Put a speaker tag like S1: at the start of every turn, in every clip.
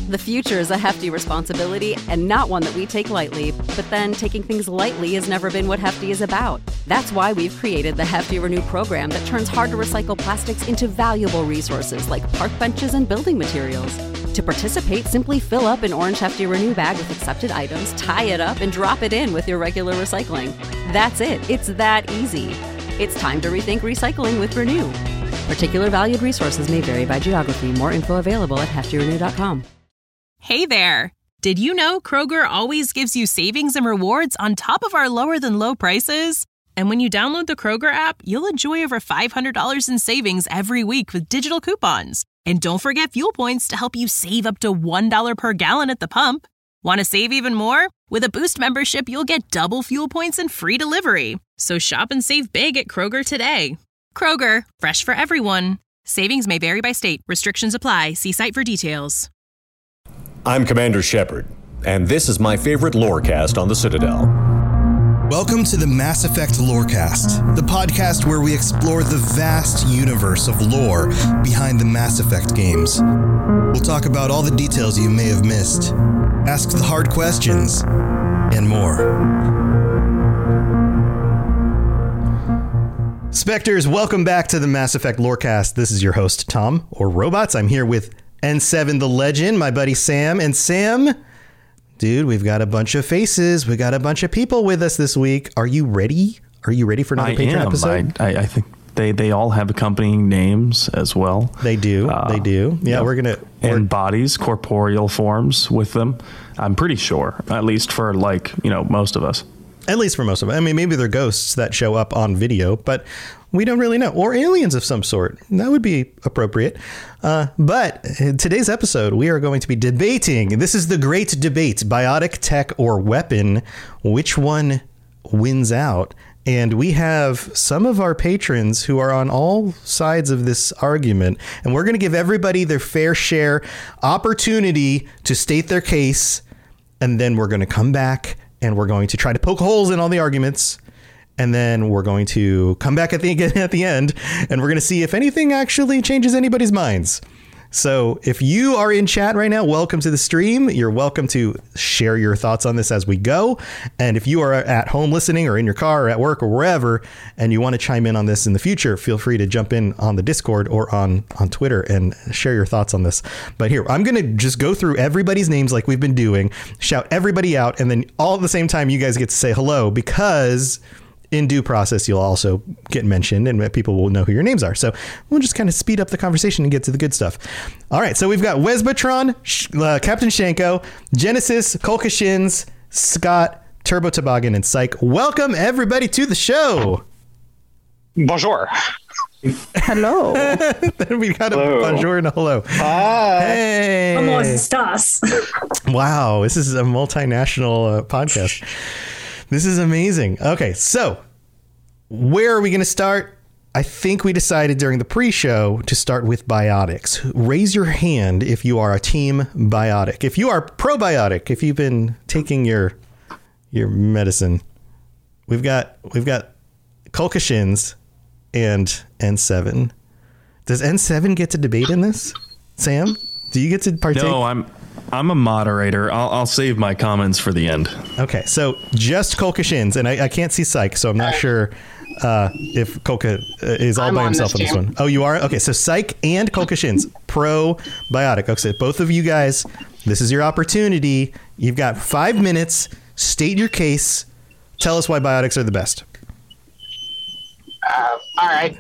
S1: The future is a hefty responsibility and not one that we take lightly, but then taking things lightly has never been what Hefty is about. That's why we've created the Hefty Renew program that turns hard-to-recycle plastics into valuable resources like park benches and building materials. To participate, simply fill up an orange Hefty Renew bag with accepted items, tie it up, and drop it in with your regular recycling. That's it. It's that easy. It's time to rethink recycling with Renew. Particular valued resources may vary by geography. More info available at heftyrenew.com.
S2: Hey there! Did you know Kroger always gives you savings and rewards on top of our lower-than-low prices? And when you download the Kroger app, you'll enjoy over $500 in savings every week with digital coupons. And don't forget fuel points to help you save up to $1 per gallon at the pump. Want to save even more? With a Boost membership, you'll get double fuel points and free delivery. So shop and save big at Kroger today. Kroger, fresh for everyone. Savings may vary by state. Restrictions apply. See site for details.
S3: I'm Commander Shepard, and this is my favorite lorecast on the Citadel.
S4: Welcome to the Mass Effect Lorecast, the podcast where we explore the vast universe of lore behind the Mass Effect games. We'll talk about all the details you may have missed, ask the hard questions, and more. Spectres, welcome back to the Mass Effect Lorecast. This is your host, Tom, or Robots. I'm here with N7 the Legend, my buddy Sam. And Sam, dude, we've got a bunch of faces. We got a bunch of people with us this week. Are you ready? Are you ready for another Patreon episode?
S5: I think they all have accompanying names as well.
S4: They do. They do. Yeah, we're going to...
S5: And bodies, corporeal forms with them. I'm pretty sure, at least for most of us.
S4: At least for most of them. I mean, maybe they're ghosts that show up on video, but we don't really know. Or aliens of some sort. That would be appropriate. But in today's episode, we are going to be debating. This is the great debate. Biotic, tech, or weapon. Which one wins out? And we have some of our patrons who are on all sides of this argument. And we're going to give everybody their fair share opportunity to state their case. And then we're going to come back and we're going to try to poke holes in all the arguments. And then we're going to come back at the end and we're going to see if anything actually changes anybody's minds. So if you are in chat right now, welcome to the stream. You're welcome to share your thoughts on this as we go. And if you are at home listening or in your car or at work or wherever, and you want to chime in on this in the future, feel free to jump in on the Discord or on Twitter and share your thoughts on this. But here, I'm going to just go through everybody's names like we've been doing, shout everybody out, and then all at the same time, you guys get to say hello, because in due process, you'll also get mentioned and people will know who your names are. So we'll just kind of speed up the conversation and get to the good stuff. All right. So we've got Wesbatron, Captain Shanko, Genesis, Kolkashins, Scott, Turbo Toboggan, and Psych. Welcome everybody to the show.
S6: Bonjour.
S7: Hello.
S4: We got a bonjour and a hello.
S6: Hi.
S4: Hey.
S7: ¿Cómo estás?
S4: Wow. This is a multinational podcast. This is amazing. Okay, so where are we going to start? I think we decided during the pre-show to start with biotics. Raise your hand if you are a team biotic. If you are probiotic, if you've been taking your medicine. We've got Kolkashins and N7. Does N7 get to debate in this? Sam, do you get to partake?
S5: No, I'm a moderator. I'll save my comments for the end. Okay,
S4: so just Kolkashins, and I can't see Psych, so I'm not sure if Kolka is all by himself on this one. Oh, you are? Okay, so Psych and Kolkashins, probiotic. Okay, so both of you guys, this is your opportunity. You've got 5 minutes. State your case. Tell us why biotics are the best.
S6: All right.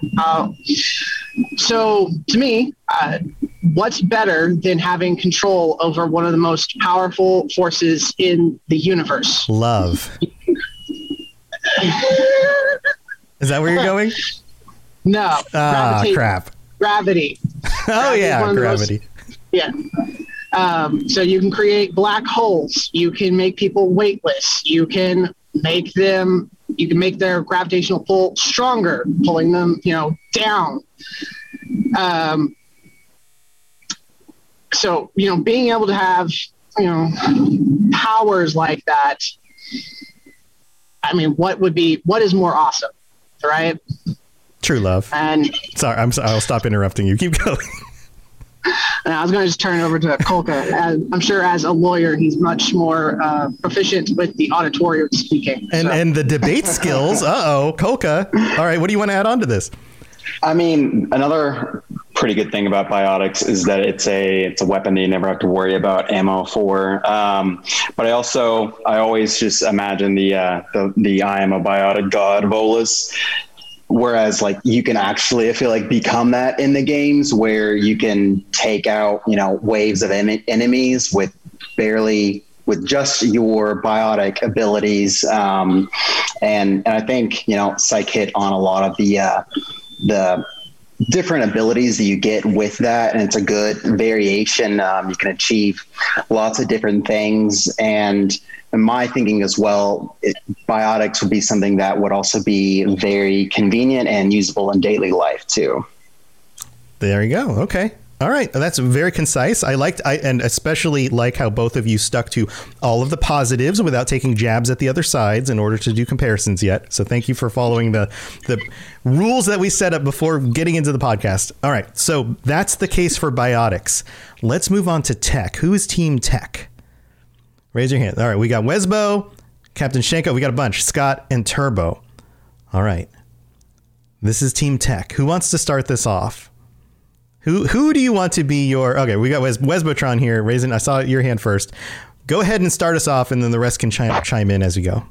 S6: So to me, what's better than having control over one of the most powerful forces in the universe?
S4: Love. Is that where you're going?
S6: No.
S4: Crap.
S6: Gravity.
S4: Oh, yeah. Gravity.
S6: So you can create black holes. You can make people weightless. You can make their gravitational pull stronger, pulling them, down. So, being able to have, powers like that, I mean, what is more awesome, right?
S4: True love.
S6: And
S4: sorry, I'll stop interrupting you. Keep going.
S6: And I was going to just turn it over to Kolka. I'm sure as a lawyer, he's much more proficient with the auditorium speaking.
S4: And the debate skills. Kolka. All right, what do you want to add on to this?
S8: I mean, another pretty good thing about biotics is that it's a weapon that you never have to worry about ammo for. But I always just imagine the I am a biotic god Volus. Whereas like you can actually, I feel like, become that in the games where you can take out, waves of enemies with just your biotic abilities. And I think, Psych hit on a lot of the different abilities that you get with that. And it's a good variation. You can achieve lots of different things. And in my thinking as well, biotics would be something that would also be very convenient and usable in daily life too.
S4: There you go. Okay. All right. That's very concise. And especially like how both of you stuck to all of the positives without taking jabs at the other sides in order to do comparisons yet. So thank you for following the rules that we set up before getting into the podcast. All right. So that's the case for biotics. Let's move on to tech. Who is Team Tech? Raise your hand. All right. We got Wesbo, Captain Shenko. We got a bunch. Scott and Turbo. All right. This is Team Tech. Who wants to start this off? Who do you want to be your... Okay, we got Wesbotron here. Raising, I saw your hand first. Go ahead and start us off, and then the rest can chime in as we go.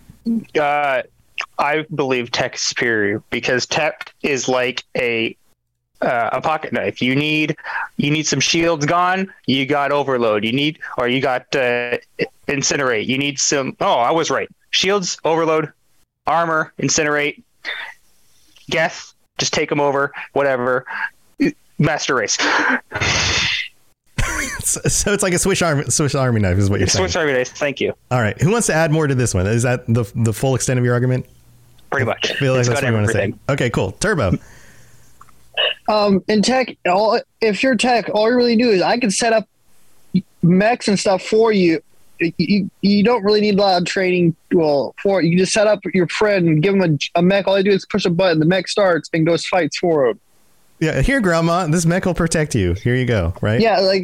S9: I believe Tech is superior because Tech is like a pocket knife. You need some shields gone. You got Overload. You got Incinerate. You need some... Oh, I was right. Shields, Overload, Armor, Incinerate, Geth. Just take them over. Whatever. Master Race.
S4: So it's like a Swiss Army knife is what you're saying.
S9: Swiss Army knife. Thank you.
S4: All right. Who wants to add more to this one? Is that the full extent of your argument?
S9: Pretty much.
S4: I feel like that's what you want to say. Okay, cool. Turbo.
S10: In Tech, if you're Tech, all you really do is I can set up mechs and stuff for you. You don't really need a lot of training. You can just set up your friend and give him a mech. All you do is push a button. The mech starts and goes fights for him.
S4: Yeah, here, Grandma, this mech will protect you. Here you go, right?
S10: Yeah, like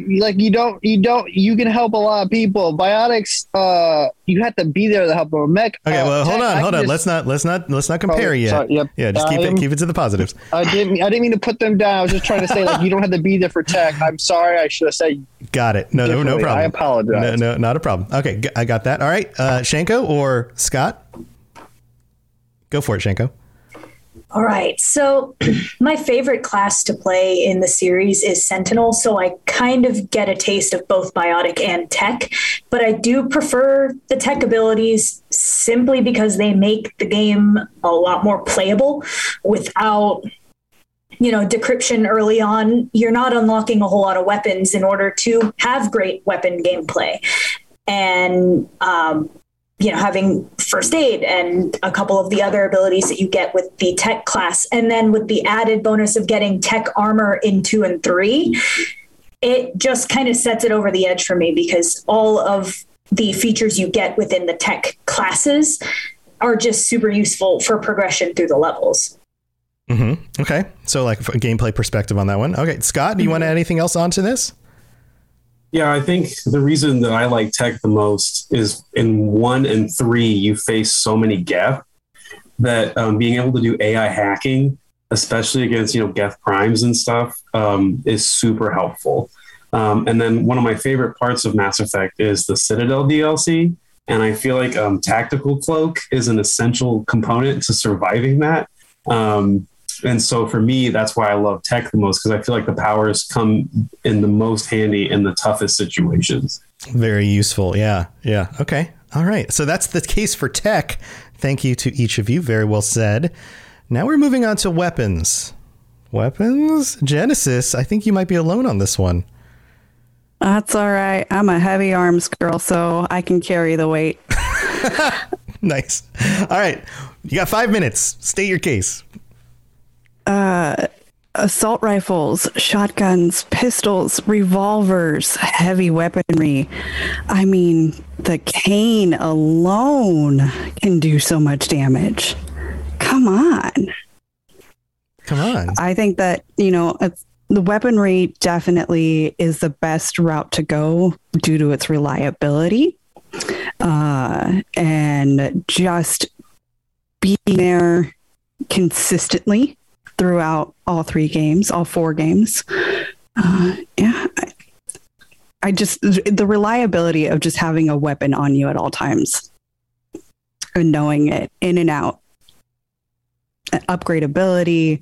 S10: you can help a lot of people. Biotics, you have to be there to help them. Mech.
S4: Okay, well, hold on. Let's not compare yet.
S10: Sorry, yep.
S4: Yeah, just keep it to the positives.
S10: I didn't mean to put them down. I was just trying to say you don't have to be there for Tech. I'm sorry. I should have said.
S4: Got it. No problem.
S10: I apologize.
S4: No, not a problem. Okay, I got that. All right, Shenko or Scott, go for it, Shenko.
S7: All right. So my favorite class to play in the series is Sentinel. So I kind of get a taste of both Biotic and Tech, but I do prefer the Tech abilities simply because they make the game a lot more playable without, decryption early on. You're not unlocking a whole lot of weapons in order to have great weapon gameplay. And, having first aid and a couple of the other abilities that you get with the Tech class. And then with the added bonus of getting Tech armor in 2 and 3, it just kind of sets it over the edge for me because all of the features you get within the Tech classes are just super useful for progression through the levels.
S4: Mm-hmm. Okay. So like a gameplay perspective on that one. Okay. Scott, do you want to add anything else onto this?
S11: Yeah, I think the reason that I like Tech the most is in 1 and 3, you face so many Geth that being able to do AI hacking, especially against, Geth primes and stuff, is super helpful. And then one of my favorite parts of Mass Effect is the Citadel DLC. And I feel like Tactical Cloak is an essential component to surviving that. And so for me, that's why I love Tech the most, because I feel like the powers come in the most handy in the toughest situations.
S4: Very useful. Yeah. Yeah. Okay. All right. So that's the case for Tech. Thank you to each of you. Very well said. Now we're moving on to weapons. Weapons? Genesis, I think you might be alone on this one.
S12: That's all right. I'm a heavy arms girl, so I can carry the weight.
S4: Nice. All right. You got 5 minutes. State your case.
S12: Assault rifles, shotguns, pistols, revolvers, heavy weaponry. I mean, the cane alone can do so much damage. Come on.
S4: Come on.
S12: I think that, it's The weaponry definitely is the best route to go due to its reliability. And just being there consistently throughout all 4 games. I just, the reliability of just having a weapon on you at all times and knowing it in and out, upgradability.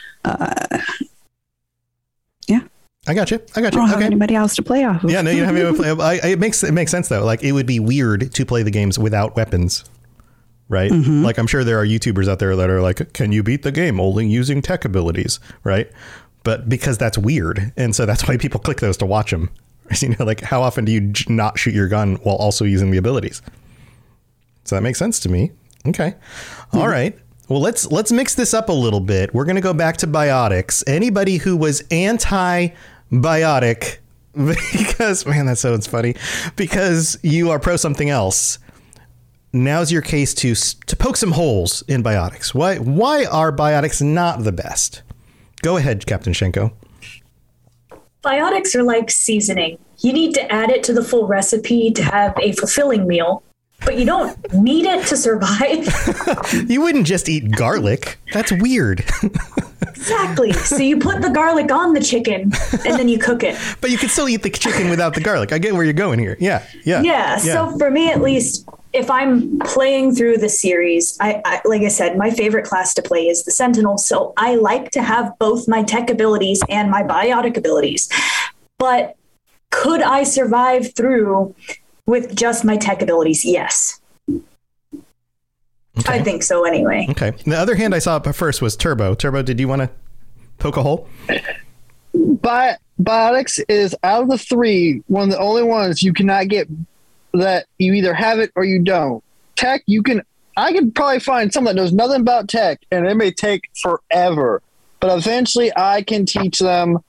S4: I got you.
S12: I don't have anybody else to play off of.
S4: Yeah, no, you don't have anybody to play. It makes sense though. Like, it would be weird to play the games without weapons, right?
S12: Mm-hmm.
S4: Like, I'm sure there are YouTubers out there that are like, "Can you beat the game only using tech abilities?" Right? But because that's weird, and so that's why people click those to watch them. You know, like, how often do you not shoot your gun while also using the abilities? So that makes sense to me. Okay, all right. Well, let's mix this up a little bit. We're going to go back to biotics. Anybody who was anti-biotic, because, man, that sounds funny, because you are pro something else, now's your case to poke some holes in biotics. Why are biotics not the best? Go ahead, Captain Shenko.
S7: Biotics are like seasoning. You need to add it to the full recipe to have a fulfilling meal, but you don't need it to survive.
S4: You wouldn't just eat garlic. That's weird.
S7: Exactly. So you put the garlic on the chicken and then you cook it.
S4: But you can still eat the chicken without the garlic. I get where you're going here. Yeah.
S7: So for me, at least, if I'm playing through the series, I like I said, my favorite class to play is the Sentinel. So I like to have both my tech abilities and my biotic abilities. But could I survive through with just my tech abilities? Yes. Okay. I think so anyway.
S4: Okay. The other hand I saw up first was Turbo. Turbo, did you want to poke a hole?
S10: Biotics is, out of the 3, one of the only ones you cannot get that you either have it or you don't. Tech, I can probably find someone that knows nothing about tech, and it may take forever. But eventually I can teach them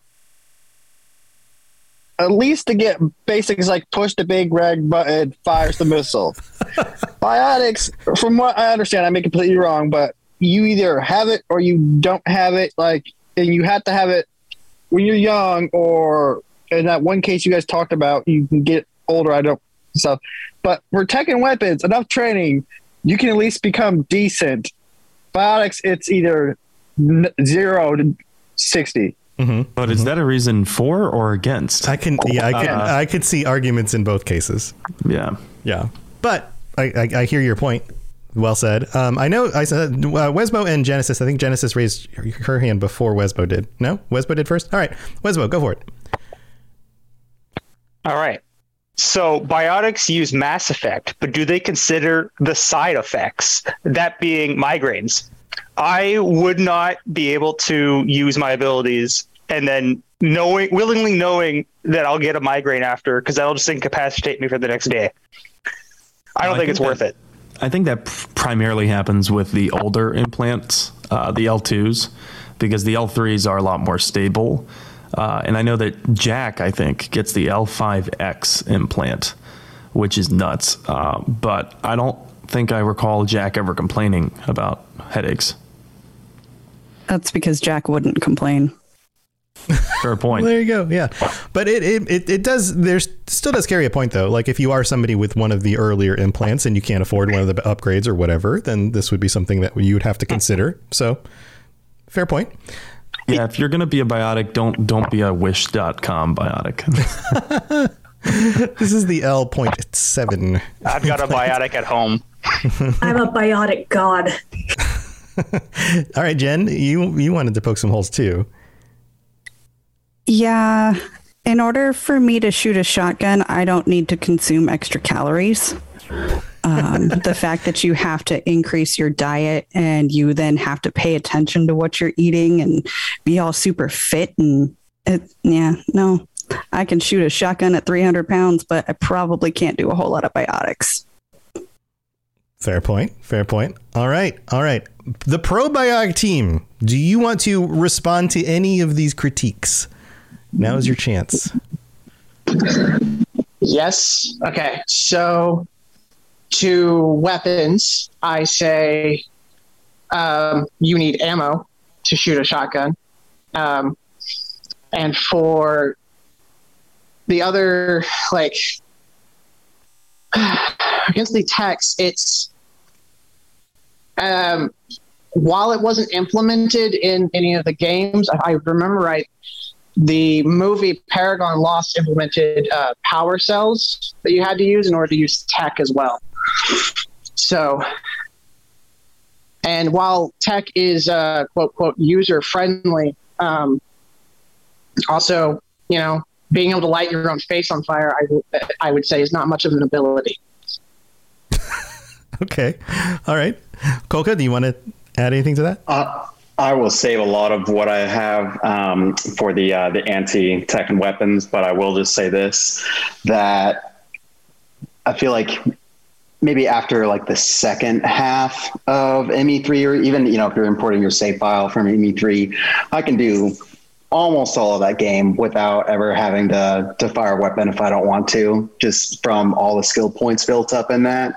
S10: at least to get basics like push the big red button, fires the missile. Biotics, from what I understand, I may be completely wrong, but you either have it or you don't have it. Like, and you have to have it when you're young, or in that one case you guys talked about, you can get older. I don't stuff. But for tech and weapons, enough training, you can at least become decent. Biotics, it's either 0 to 60.
S5: Mm-hmm. But is that a reason for or against?
S4: I could see arguments in both cases.
S5: Yeah.
S4: But I hear your point. Well said. I know I said Wesbo and Genesis. I think Genesis raised her hand before Wesbo did. No, Wesbo did first. All right, Wesbo, go for it.
S9: All right. So biotics use Mass Effect, but do they consider the side effects, that being migraines? I would not be able to use my abilities and then willingly knowing that I'll get a migraine after, because that'll just incapacitate me for the next day. I don't think it's worth it.
S5: I think that primarily happens with the older implants, the L2s, because the L3s are a lot more stable. And I know that Jack, I think, gets the L5X implant, which is nuts. But I don't think I recall Jack ever complaining about headaches.
S12: That's because Jack wouldn't complain.
S5: Fair point.
S4: Well, there you go. Yeah. But it does, still does carry a point though. Like, if you are somebody with one of the earlier implants and you can't afford one of the upgrades or whatever, then this would be something that you would have to consider. So fair point.
S5: Yeah. If you're going to be a biotic, don't be a wish.com biotic.
S4: This is the L.7.
S9: I've got a biotic at home.
S7: I'm a biotic god.
S4: All right, Jen, you wanted to poke some holes too.
S12: Yeah. In order for me to shoot a shotgun, I don't need to consume extra calories. The fact that you have to increase your diet and you then have to pay attention to what you're eating and be all super fit no. I can shoot a shotgun at 300 pounds, but I probably can't do a whole lot of biotics.
S4: Fair point. All right. The probiotic team, do you want to respond to any of these critiques? Now is your chance.
S6: Yes. Okay. So to weapons, I say you need ammo to shoot a shotgun. And for the other, like, against the techs, it's while it wasn't implemented in any of the games, if I remember right, the movie Paragon Lost implemented power cells that you had to use in order to use tech as well. So, and while tech is quote quote user friendly, also, you know, being able to light your own face on fire, I would say, is not much of an ability.
S4: Okay. All right. Kolka, do you want to add anything to that?
S8: I will save a lot of what I have for the anti-tech and weapons, but I will just say this, that I feel like maybe after like the second half of ME3, or even, you know, if you're importing your save file from ME3, I can do almost all of that game without ever having to fire a weapon if I don't want to, just from all the skill points built up in that.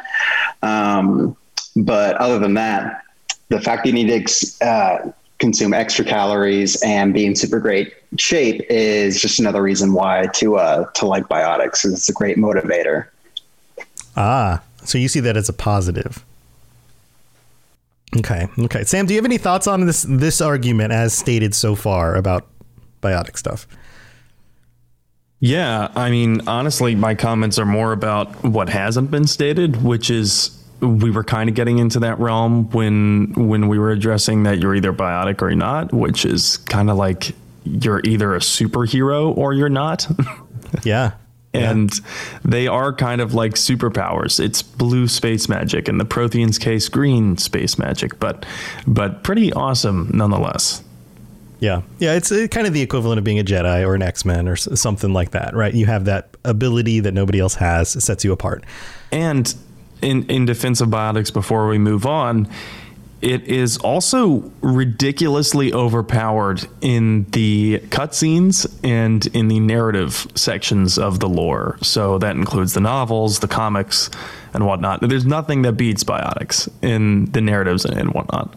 S8: But other than that, the fact that you need to consume extra calories and be in super great shape is just another reason why to like Biotics. It's a great motivator.
S4: So you see that as a positive. Okay. Sam, do you have any thoughts on this argument as stated so far about Biotic stuff?
S5: Yeah, I mean, honestly, my comments are more about what hasn't been stated, which is we were kind of getting into that realm when we were addressing that you're either biotic or you're not, which is kind of like you're either a superhero or you're not.
S4: Yeah.
S5: And they are kind of like superpowers. It's blue space magic, in the Prothean's case, green space magic, but pretty awesome nonetheless.
S4: Yeah, it's kind of the equivalent of being a Jedi or an X-Men or something like that, right? You have that ability that nobody else has. It sets you apart.
S5: And in defense of Biotics, before we move on, it is also ridiculously overpowered in the cutscenes and in the narrative sections of the lore. So that includes the novels, the comics, and whatnot. There's nothing that beats Biotics in the narratives and whatnot.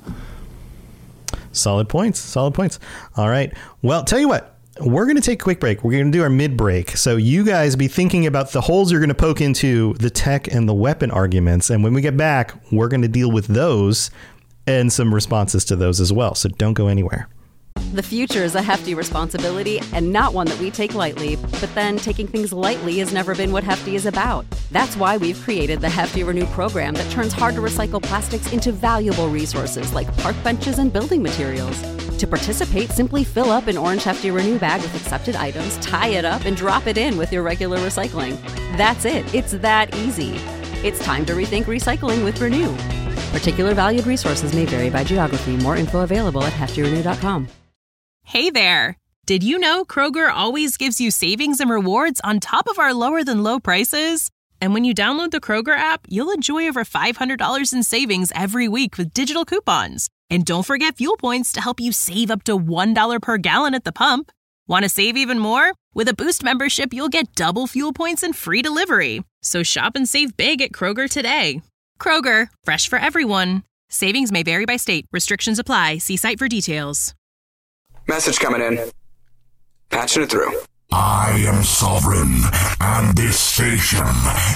S4: Solid points. All right. Well, tell you what, we're going to take a quick break. We're going to do our mid-break. So you guys be thinking about the holes you're going to poke into the tech and the weapon arguments. And when we get back, we're going to deal with those and some responses to those as well. So don't go anywhere.
S1: The future is a hefty responsibility and not one that we take lightly, but then taking things lightly has never been what Hefty is about. That's why we've created the Hefty Renew program that turns hard-to-recycle plastics into valuable resources like park benches and building materials. To participate, simply fill up an orange Hefty Renew bag with accepted items, tie it up, and drop it in with your regular recycling. That's it. It's that easy. It's time to rethink recycling with Renew. Particular valued resources may vary by geography. More info available at heftyrenew.com.
S2: Hey there! Did you know Kroger always gives you savings and rewards on top of our lower than low prices? And when you download the Kroger app, you'll enjoy over $500 in savings every week with digital coupons. And don't forget fuel points to help you save up to $1 per gallon at the pump. Want to save even more? With a Boost membership, you'll get double fuel points and free delivery. So shop and save big at Kroger today. Kroger, fresh for everyone. Savings may vary by state. Restrictions apply. See site for details.
S13: Message coming in. Patching it through.
S14: I am sovereign, and this station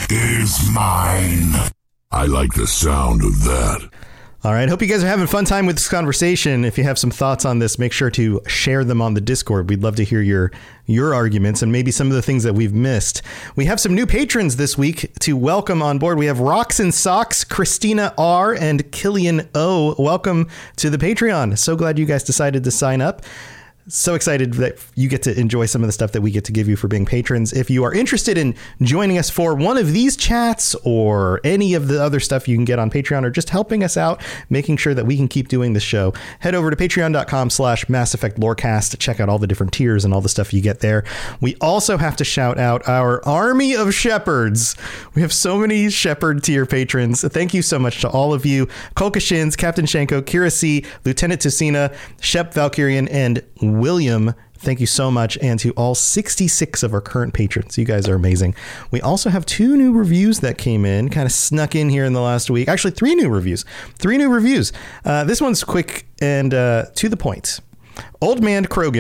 S14: is mine. I like the sound of that.
S4: All right. Hope you guys are having a fun time with this conversation. If you have some thoughts on this, make sure to share them on the Discord. We'd love to hear your arguments and maybe some of the things that we've missed. We have some new patrons this week to welcome on board. We have Rocks and Socks, Christina R, and Killian O. Welcome to the Patreon. So glad you guys decided to sign up. So excited that you get to enjoy some of the stuff that we get to give you for being patrons. If you are interested in joining us for one of these chats or any of the other stuff you can get on Patreon, or just helping us out, making sure that we can keep doing the show, head over to patreon.com/Mass Effect Lorecast to check out all the different tiers and all the stuff you get there. We also have to shout out our army of shepherds. We have so many shepherd tier patrons. Thank you so much to all of you. Kolka Shins, Captain Shanko, Kira C, Lieutenant Tusina, Shep Valkyrian, and William. Thank you so much. And to all 66 of our current patrons. You guys are amazing. We also have 2 new reviews that came in, kind of snuck in here in the last week. Actually, 3 new reviews. This one's quick and to the point. Old Man Krogan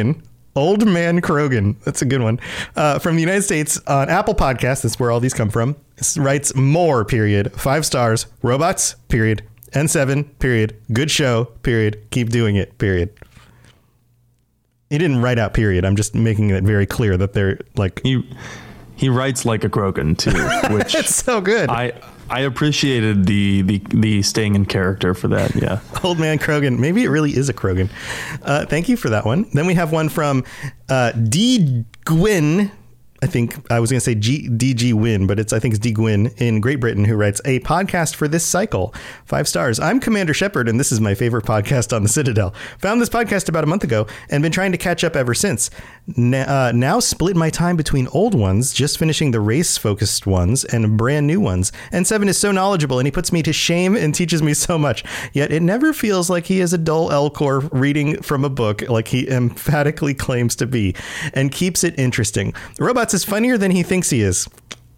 S4: Old Man Krogan. That's a good one. From the United States on Apple Podcasts. That's where all these come from. Writes more, period. 5 stars. Robots, period. N7, period. Good show, period. Keep doing it, period. He didn't write out period. I'm just making it very clear that they're like...
S5: He writes like a Krogan, too, which...
S4: It's so good.
S5: I appreciated the staying in character for that. Yeah. Old
S4: Man Krogan. Maybe it really is a Krogan. Thank you for that one. Then we have one from D. Gwyn. I think I was going to say DG Win, but I think it's D. Gwyn in Great Britain, who writes a podcast for this cycle. 5 stars. I'm Commander Shepard, and this is my favorite podcast on the Citadel. Found this podcast about a month ago and been trying to catch up ever since. Now split my time between old ones, just finishing the race-focused ones, and brand new ones. N7 is so knowledgeable, and he puts me to shame and teaches me so much. Yet it never feels like he is a dull Elcor reading from a book like he emphatically claims to be, and keeps it interesting. Robots is funnier than he thinks he is.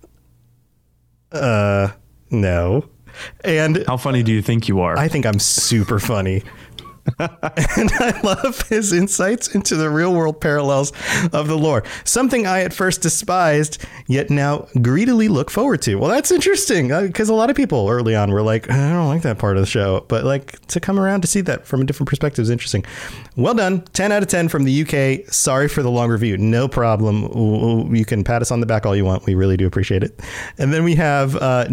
S4: No. And
S5: how funny do you think you are?
S4: I think I'm super funny. And I love his insights into the real world parallels of the lore. Something I at first despised, yet now greedily look forward to. Well, that's interesting because a lot of people early on were like, I don't like that part of the show. But like to come around to see that from a different perspective is interesting. Well done. 10 out of 10 from the UK. Sorry for the long review. No problem. You can pat us on the back all you want. We really do appreciate it. And then we have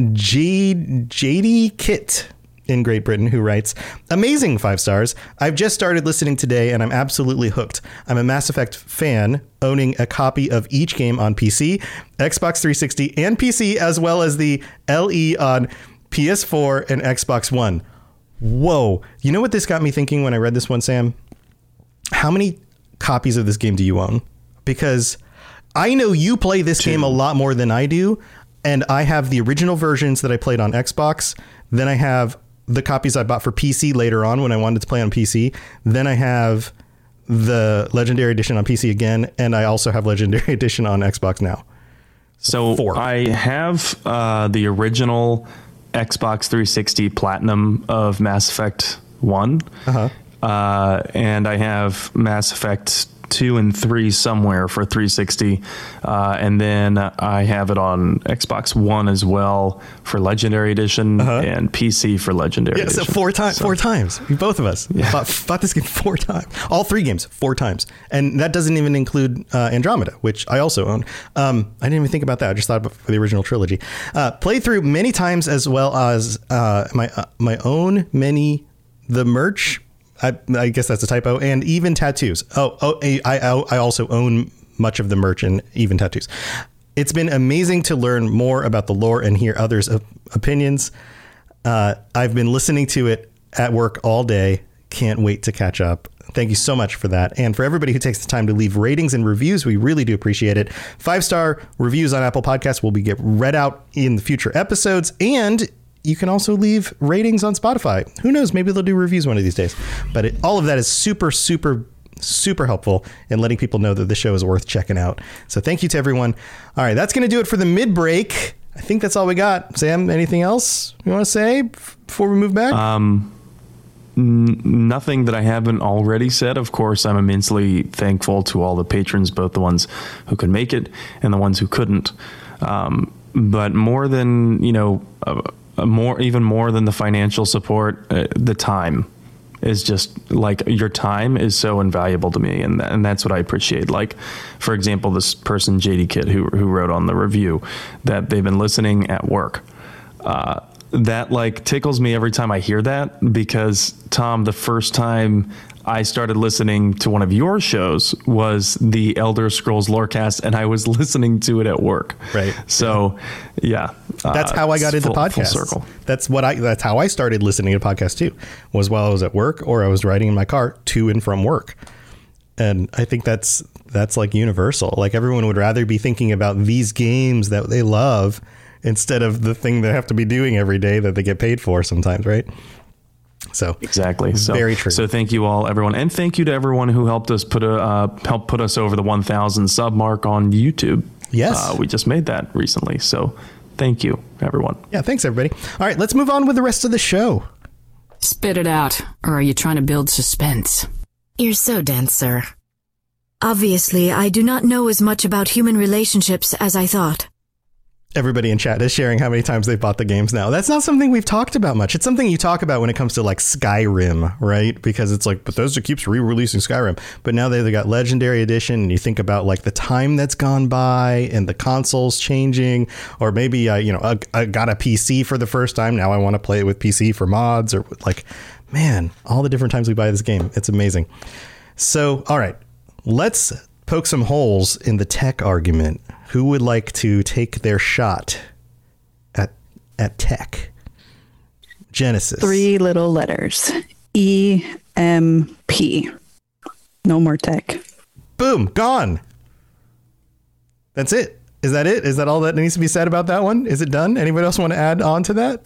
S4: JD Kit in Great Britain, who writes, amazing 5 stars. I've just started listening today and I'm absolutely hooked. I'm a Mass Effect fan, owning a copy of each game on PC, Xbox 360 and PC, as well as the LE on PS4 and Xbox One. Whoa. You know what this got me thinking when I read this one, Sam? How many copies of this game do you own? Because I know you play this game a lot more than I do, and I have the original versions that I played on Xbox. Then I have the copies I bought for PC later on when I wanted to play on PC. Then I have the Legendary Edition on PC again, and I also have Legendary Edition on Xbox now.
S5: So 4. I have the original Xbox 360 Platinum of Mass Effect 1. And I have Mass Effect 2 and 3 somewhere for 360. And then I have it on Xbox One as well for Legendary Edition and PC for Legendary Edition.
S4: So 4 times. Both of us bought this game 4 times. All 3 games 4 times. And that doesn't even include Andromeda, which I also own. I didn't even think about that. I just thought about the original trilogy. Played through many times, as well as my own the merch. I guess that's a typo. And even tattoos. I also own much of the merch and even tattoos. It's been amazing to learn more about the lore and hear others' opinions. I've been listening to it at work all day. Can't wait to catch up. Thank you so much for that. And for everybody who takes the time to leave ratings and reviews, we really do appreciate it. 5-star reviews on Apple Podcasts will be get read out in the future episodes. And you can also leave ratings on Spotify. Who knows? Maybe they'll do reviews one of these days. But all of that is super, super, super helpful in letting people know that the show is worth checking out. So thank you to everyone. All right, that's going to do it for the mid-break. I think that's all we got. Sam, anything else you want to say before we move back?
S5: Nothing that I haven't already said. Of course, I'm immensely thankful to all the patrons, both the ones who could make it and the ones who couldn't. But more than, even more than the financial support, the time is just like, your time is so invaluable to me. And that's what I appreciate. Like, for example, this person, JD Kid, who wrote on the review that they've been listening at work. That like tickles me every time I hear that, because Tom, the first time I started listening to one of your shows was the Elder Scrolls Lorecast, and I was listening to it at work.
S4: Right.
S5: So, yeah.
S4: That's how I got into podcasts.
S5: Full circle.
S4: That's how I started listening to podcasts too, was while I was at work or I was riding in my car to and from work. And I think that's like universal. Like, everyone would rather be thinking about these games that they love instead of the thing they have to be doing every day that they get paid for sometimes, right? So
S5: exactly. So
S4: very true.
S5: So thank you all, everyone, and thank you to everyone who helped us put us over the 1,000 sub mark on YouTube.
S4: Yes,
S5: we just made that recently. So thank you, everyone.
S4: Yeah, thanks everybody. All right, let's move on with the rest of the show.
S15: Spit it out, or are you trying to build suspense?
S16: You're so dense, sir.
S15: Obviously, I do not know as much about human relationships as I thought.
S4: Everybody in chat is sharing how many times they've bought the games now. That's not something we've talked about much. It's something you talk about when it comes to like Skyrim, right? Because it's like Bethesda keeps re-releasing Skyrim, but now they've got Legendary Edition, and you think about like the time that's gone by and the consoles changing, or maybe I got a PC for the first time. Now I want to play it with PC for mods, or like, man, all the different times we buy this game. It's amazing. So, all right, let's poke some holes in the tech argument. Who would like to take their shot at tech? Genesis.
S12: 3 little letters. EMP. No more tech.
S4: Boom. Gone. That's it. Is that it? Is that all that needs to be said about that one? Is it done? Anybody else want to add on to that?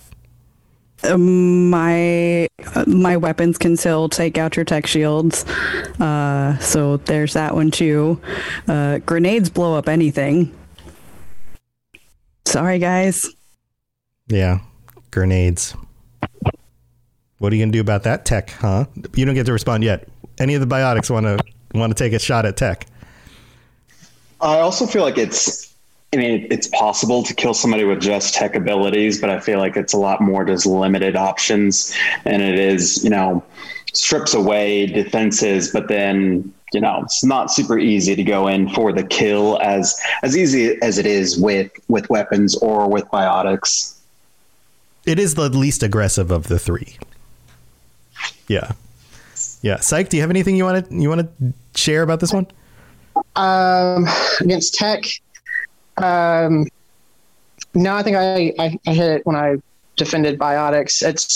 S12: My weapons can still take out your tech shields. So there's that one too. Grenades blow up anything. Sorry, guys.
S4: Yeah, grenades. What are you gonna do about that tech, huh? You don't get to respond yet. Any of the biotics want to take a shot at tech?
S8: I also feel like it's possible to kill somebody with just tech abilities, but I feel like it's a lot more just limited options, and it is, strips away defenses, but then, it's not super easy to go in for the kill as easy as it is with weapons or with biotics.
S4: It is the least aggressive of the 3. Yeah. Yeah. Psych, do you have anything you want to share about this one?
S6: Against tech, no, I think I hit it when I defended biotics. It's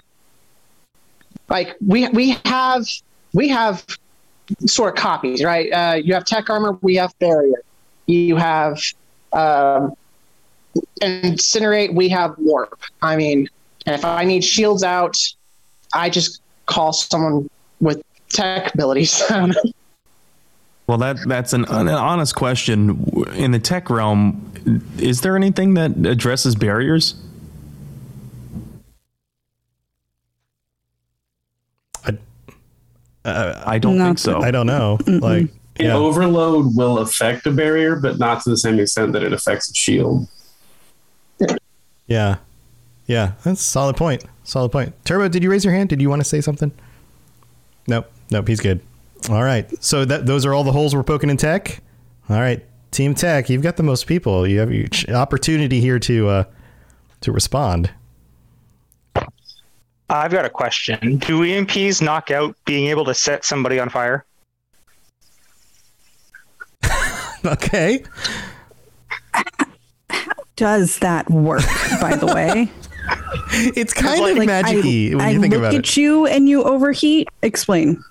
S6: like we have sort of copies, right? You have tech armor, we have barrier. You have incinerate, we have warp. I mean, if I need shields out, I just call someone with tech abilities.
S5: Well, that's an honest question. In the tech realm, is there anything that addresses barriers? I don't think so.
S4: I don't know. Like,
S11: an overload will affect a barrier, but not to the same extent that it affects a shield.
S4: Yeah. Yeah, that's a solid point. Solid point. Turbo, did you raise your hand? Did you want to say something? Nope, he's good. All right. So those are all the holes we're poking in tech. All right. Team Tech, you've got the most people. You have your opportunity here to respond.
S9: I've got a question. Do EMPs knock out being able to set somebody on fire?
S4: Okay.
S12: How does that work, by the way?
S4: It's kind of magic-y when you think about it.
S12: I look at you and you overheat. Explain.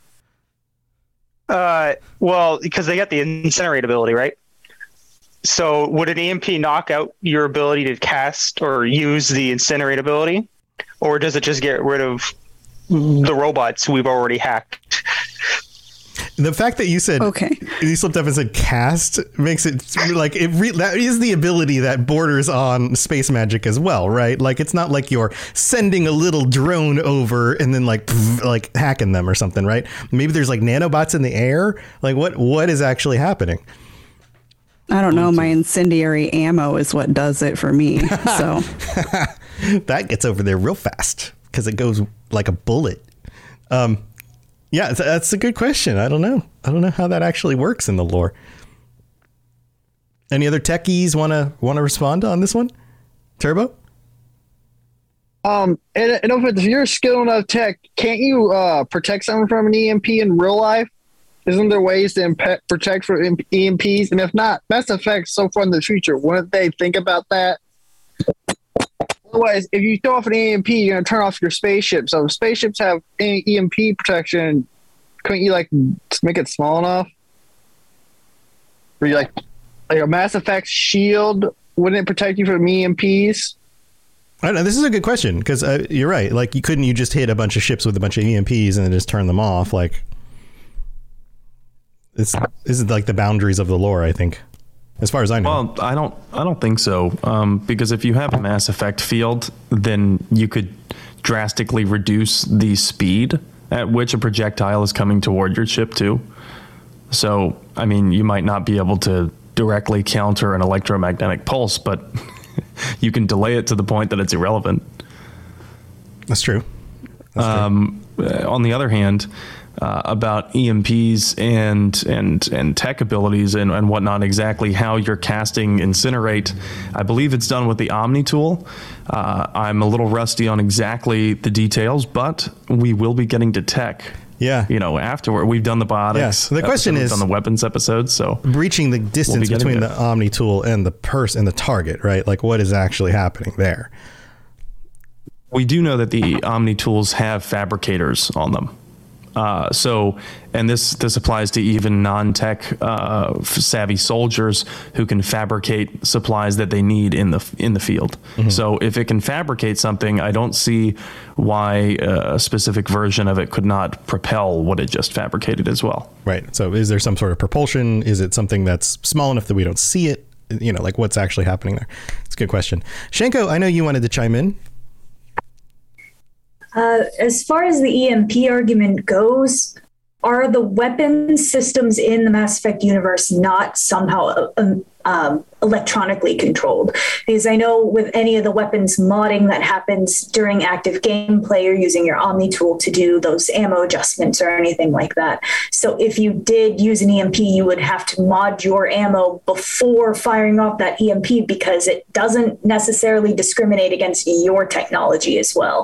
S9: Well, because they got the incinerate ability, right? So would an EMP knock out your ability to cast or use the incinerate ability? Or does it just get rid of the robots we've already hacked?
S4: The fact that you said, you slipped up and said cast makes it like that is the ability that borders on space magic as well, right? Like, it's not like you're sending a little drone over and then like hacking them or something, right? Maybe there's like nanobots in the air. Like what is actually happening?
S12: I don't know. My incendiary ammo is what does it for me. So
S4: that gets over there real fast because it goes like a bullet. Yeah, that's a good question. I don't know how that actually works in the lore. Any other techies want to respond on this one? Turbo?
S10: And if you're skilled enough tech, can't you protect someone from an EMP in real life? Isn't there ways to protect from EMPs? And if not, Mass Effect so far in the future, wouldn't they think about that? Otherwise, if you throw off an EMP, you're going to turn off your spaceship. So if spaceships have EMP protection, couldn't you make it small enough? Or you like a Mass Effect shield, wouldn't it protect you from EMPs?
S4: I don't know. This is a good question because you're right. Like, couldn't you just hit a bunch of ships with a bunch of EMPs and then just turn them off? Like, this is like the boundaries of the lore, I think. As far as I know.
S5: Well, I don't think so. Because if you have a Mass Effect field, then you could drastically reduce the speed at which a projectile is coming toward your ship too. So I mean, you might not be able to directly counter an electromagnetic pulse, but you can delay it to the point that it's irrelevant.
S4: That's true.
S5: On the other hand, about EMPs and tech abilities and whatnot, exactly how you're casting Incinerate, I believe it's done with the Omni tool. I'm a little rusty on exactly the details, but we will be getting to tech.
S4: Yeah.
S5: Afterward. We've done the biotics.
S4: Yeah. So the question is,
S5: on the weapons episode, so
S4: breaching the distance between the Omni tool and the the target, right? Like, what is actually happening there?
S5: We do know that the Omni tools have fabricators on them. And this applies to even non-tech savvy soldiers who can fabricate supplies that they need in the field. Mm-hmm. So if it can fabricate something, I don't see why a specific version of it could not propel what it just fabricated as well.
S4: Right. So is there some sort of propulsion? Is it something that's small enough that we don't see it? Like what's actually happening there? It's a good question. Shanko, I know you wanted to chime in.
S7: As far as the EMP argument goes, are the weapon systems in the Mass Effect universe not somehow electronically controlled? Because I know with any of the weapons modding that happens during active gameplay, you're using your Omni tool to do those ammo adjustments or anything like that. So if you did use an EMP, you would have to mod your ammo before firing off that EMP because it doesn't necessarily discriminate against your technology as well.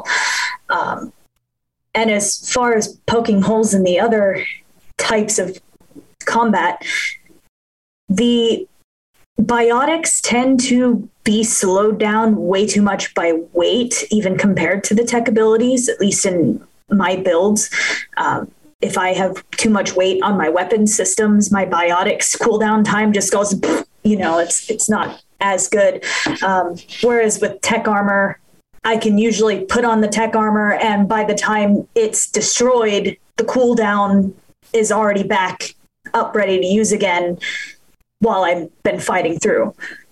S7: And as far as poking holes in the other types of combat, the biotics tend to be slowed down way too much by weight, even compared to the tech abilities, at least in my builds. If I have too much weight on my weapon systems, my biotics cooldown time just goes, it's not as good. Whereas with tech armor, I can usually put on the tech armor, and by the time it's destroyed, the cooldown is already back up, ready to use again while I've been fighting through.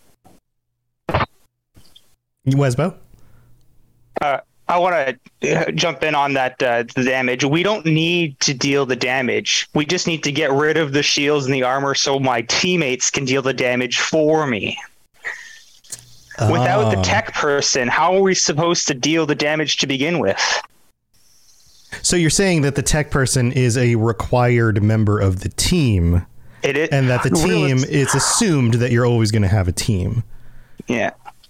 S4: Wesbo?
S9: I want to jump in on that, the damage. We don't need to deal the damage. We just need to get rid of the shields and the armor so my teammates can deal the damage for me. Without the tech person, how are we supposed to deal the damage to begin with?
S4: So you're saying that the tech person is a required member of the team, and that the team, it's assumed that you're always going to have a team.
S9: Yeah.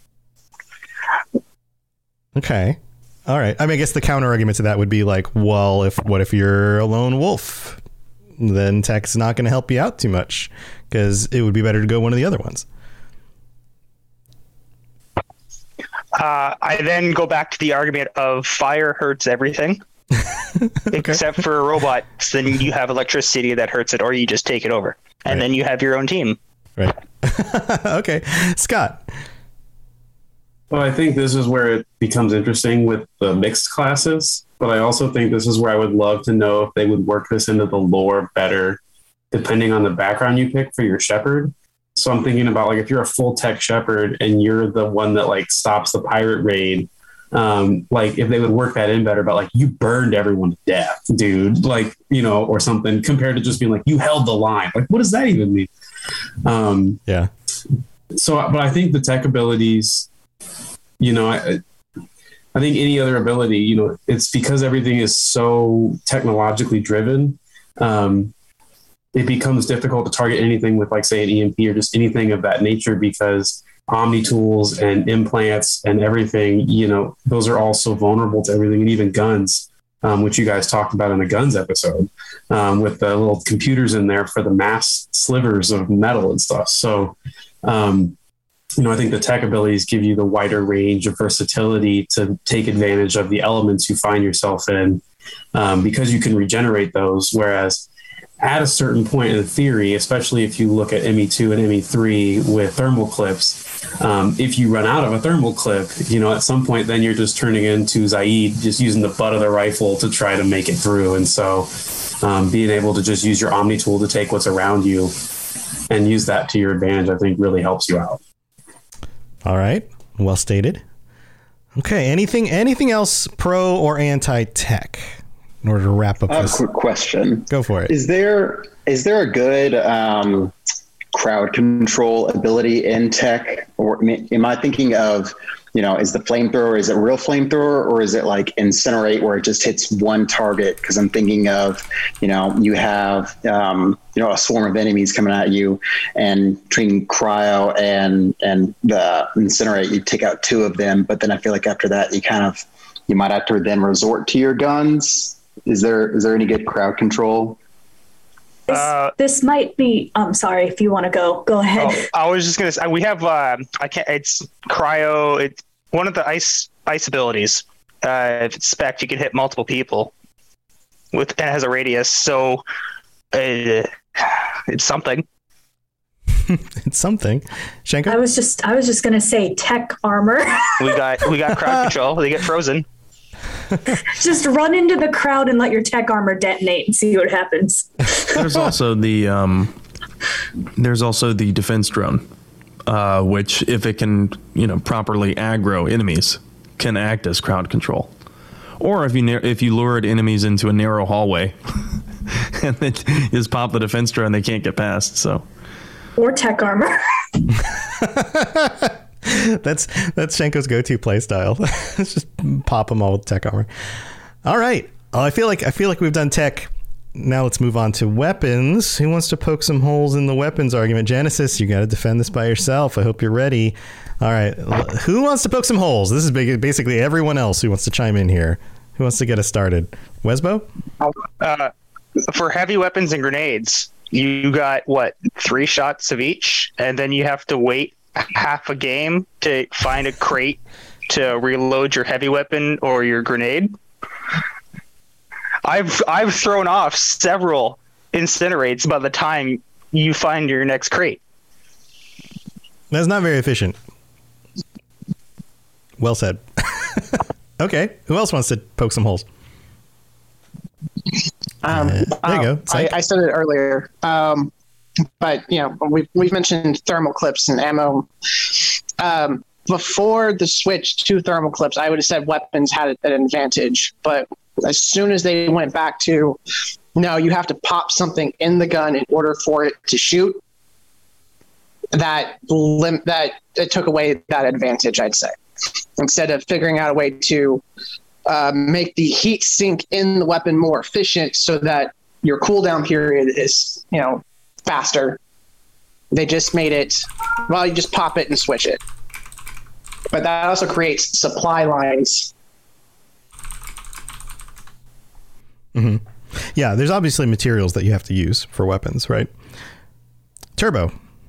S4: Okay. All right. I mean, I guess the counter argument to that would be like, well, what if you're a lone wolf? Then tech's not going to help you out too much because it would be better to go one of the other ones.
S9: I then go back to the argument of fire hurts everything, except for robots. Then you have electricity that hurts it, or you just take it over, and then you have your own team.
S4: Right. Okay, Scott.
S11: Well, I think this is where it becomes interesting with the mixed classes, but I also think this is where I would love to know if they would work this into the lore better, depending on the background you pick for your Shepard. So I'm thinking about like if you're a full tech Shepard and you're the one that like stops the pirate raid, like if they would work that in better, but like you burned everyone to death, dude, like, or something, compared to just being like you held the line. Like, what does that even mean?
S4: Yeah.
S11: So, but I think the tech abilities, I think any other ability, it's because everything is so technologically driven. It becomes difficult to target anything with, like, say, an EMP or just anything of that nature because Omni tools and implants and everything, those are all so vulnerable to everything, and even guns, which you guys talked about in the guns episode, with the little computers in there for the mass slivers of metal and stuff. So, I think the tech abilities give you the wider range of versatility to take advantage of the elements you find yourself in, because you can regenerate those, whereas at a certain point in the theory, especially if you look at ME2 and ME3 with thermal clips, if you run out of a thermal clip, at some point, then you're just turning into Zaid, just using the butt of the rifle to try to make it through. And so being able to just use your Omni tool to take what's around you and use that to your advantage, I think really helps you out.
S4: All right. Well stated. Okay. Anything else pro or anti-tech in order to wrap up
S8: I have
S4: this.
S8: a quick question.
S4: Go for it.
S8: Is there a good crowd control ability in tech, or am I thinking of, is the flamethrower, is it real flamethrower, or is it like incinerate where it just hits one target? Because I'm thinking of, you have, a swarm of enemies coming at you, and between cryo and the incinerate, you take out 2 of them. But then I feel like after that, you might have to then resort to your guns. Is there any good crowd control?
S7: This might be. I'm sorry if you want to go ahead.
S9: Oh, I was just gonna say we have. It's cryo. It's one of the ice abilities. If it's spec, you can hit multiple people. And it has a radius, so it's something.
S4: It's something. Shanko?
S7: I was just gonna say tech armor.
S9: we got crowd control. They get frozen.
S7: Just run into the crowd and let your tech armor detonate and see what happens.
S5: There's also the defense drone, which, if it can properly aggro enemies, can act as crowd control. Or if you lured enemies into a narrow hallway and then just pop the defense drone, they can't get past. So.
S7: Or tech armor.
S4: That's Shanko's go-to play style. Just pop them all with tech armor. All right. I feel like we've done tech. Now let's move on to weapons. Who wants to poke some holes in the weapons argument? Genesis, you got to defend this by yourself. I hope you're ready. All right. Who wants to poke some holes? This is basically everyone else who wants to chime in here. Who wants to get us started? Wesbo?
S9: For heavy weapons and grenades, you got 3 shots of each, and then you have to wait half a game to find a crate to reload your heavy weapon or your grenade. I've thrown off several incinerates by the time you find your next crate.
S4: That's not very efficient. Well said. Okay, who else wants to poke some holes? There you go.
S6: I said it earlier. But we've mentioned thermal clips and ammo. Before the switch to thermal clips, I would have said weapons had an advantage. But as soon as they went back to, no, you have to pop something in the gun in order for it to shoot, that it took away that advantage, I'd say. Instead of figuring out a way to make the heat sink in the weapon more efficient so that your cooldown period is, faster. They just made it, you just pop it and switch it. But that also creates supply lines.
S4: Mm-hmm. Yeah, there's obviously materials that you have to use for weapons, right? Turbo.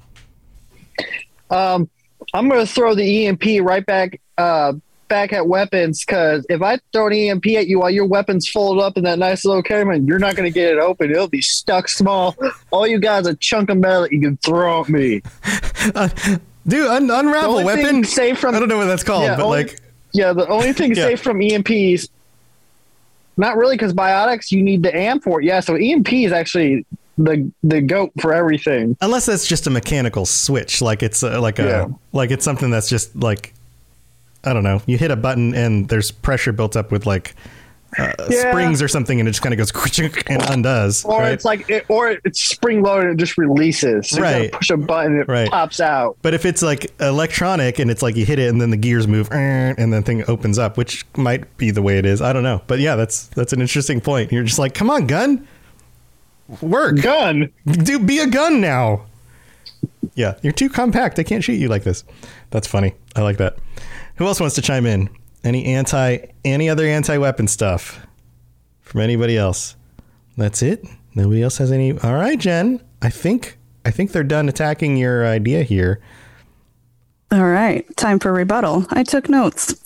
S10: I'm going to throw the EMP right back at weapons, because if I throw an EMP at you while your weapon's folded up in that nice little camera, you're not going to get it open. It'll be stuck small. All you got is a chunk of metal that you can throw at me.
S4: Dude, unravel weapon?
S10: Safe from,
S4: I don't know what that's called, but
S10: the only thing safe from EMPs, not really, because biotics, you need the amp for it. Yeah, so EMP is actually the goat for everything.
S4: Unless that's just a mechanical switch, like it's it's something that's just like, I don't know, you hit a button and there's pressure built up with springs or something, and it just kind of goes and undoes.
S10: Or
S4: right?
S10: it's spring loaded and it just releases. So you gotta push a button, it pops out.
S4: But if it's like electronic and it's like you hit it and then the gears move and then thing opens up, which might be the way it is. I don't know. But yeah, that's an interesting point. You're just like, come on, gun. Work.
S10: Gun.
S4: Dude, be a gun now. Yeah, you're too compact. I can't shoot you like this. That's funny. I like that. Who else wants to chime in? Any other anti-weapon stuff from anybody else? That's it? Nobody else has any? All right, Jen. I think they're done attacking your idea here.
S12: All right. Time for rebuttal. I took notes.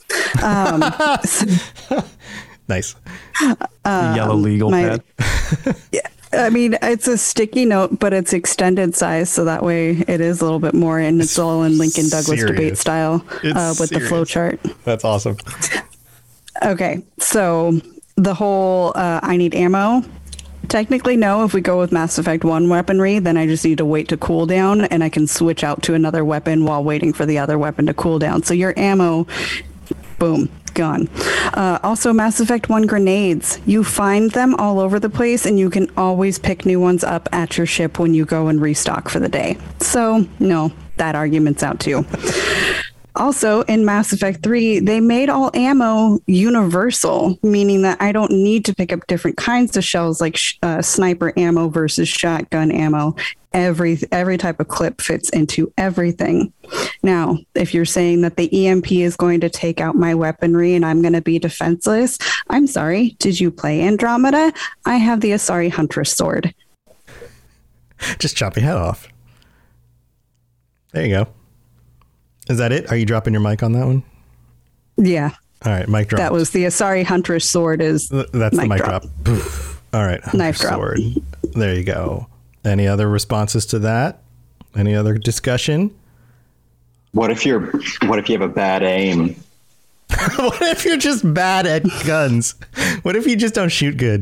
S4: Nice.
S5: Yellow legal pad.
S12: Yeah. I mean, it's a sticky note, but it's extended size, so that way it is a little bit more, and it's all in Lincoln Douglas debate style with the flow chart.
S4: That's awesome.
S12: Okay, so the whole I need ammo. Technically, no. If we go with Mass Effect 1 weaponry, then I just need to wait to cool down, and I can switch out to another weapon while waiting for the other weapon to cool down. So your ammo, boom, Gone. Also, Mass Effect 1 grenades. You find them all over the place, and you can always pick new ones up at your ship when you go and restock for the day. So, no, that argument's out too. Also, in Mass Effect 3, they made all ammo universal, meaning that I don't need to pick up different kinds of shells like sniper ammo versus shotgun ammo. Every type of clip fits into everything. Now, if you're saying that the EMP is going to take out my weaponry and I'm going to be defenseless, I'm sorry. Did you play Andromeda? I have the Asari Huntress sword.
S4: Just chop your head off. There you go. Is that it? Are you dropping your mic on that one?
S12: Yeah.
S4: All right, mic drop.
S12: That was the Asari Huntress sword. That's
S4: the mic drop. All right,
S12: knife drop.
S4: Sword. There you go. Any other responses to that? Any other discussion?
S8: What if you have a bad aim?
S4: What if you're just bad at guns? What if you just don't shoot good?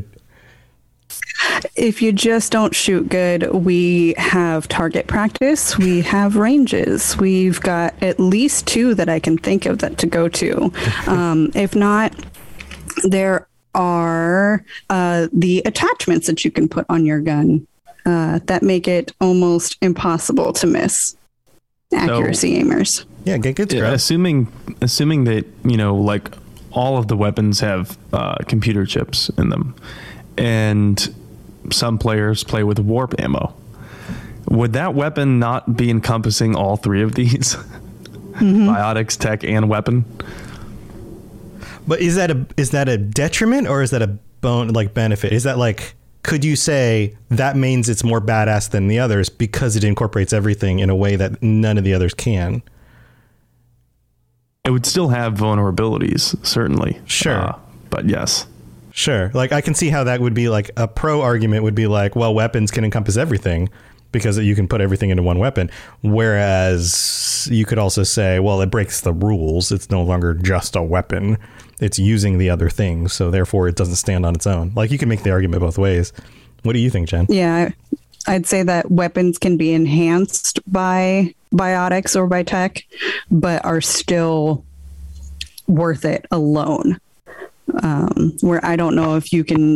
S12: If you just don't shoot good, we have target practice. We have ranges. We've got at least 2 that I can think of that to go to. If not, there are the attachments that you can put on your gun that make it almost impossible to miss. Accuracy aimers.
S4: Yeah, get good.
S5: Yeah, assuming that, like all of the weapons have computer chips in them, and some players play with warp ammo. Would that weapon not be encompassing all 3 of these? Mm-hmm. Biotics, tech, and weapon?
S4: But is that a detriment or is that a benefit? Is that like, could you say that means it's more badass than the others because it incorporates everything in a way that none of the others can?
S5: It would still have vulnerabilities, certainly.
S4: Sure.
S5: But yes.
S4: Sure. Like, I can see how that would be like a pro argument would be like, well, weapons can encompass everything because you can put everything into one weapon. Whereas you could also say, well, it breaks the rules. It's no longer just a weapon. It's using the other things. So therefore it doesn't stand on its own. Like, you can make the argument both ways. What do you think, Jen?
S12: Yeah, I'd say that weapons can be enhanced by biotics or by tech, but are still worth it alone. Where I don't know if you can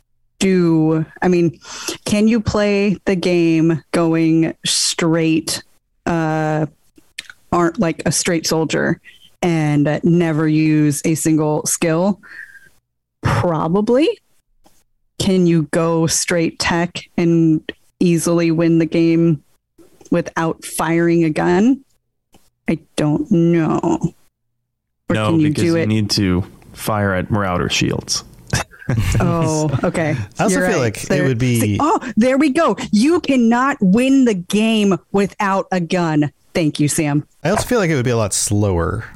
S12: can you play the game going straight, aren't like a straight soldier and never use a single skill? Probably. Can you go straight tech and easily win the game without firing a gun? I don't know. Or
S5: no,
S12: can you
S5: because
S12: do it?
S5: You need to fire at Marauder shields.
S12: Oh, okay.
S4: I also feel like it would be...
S12: there we go. You cannot win the game without a gun. Thank you, Sam.
S4: I also feel like it would be a lot slower.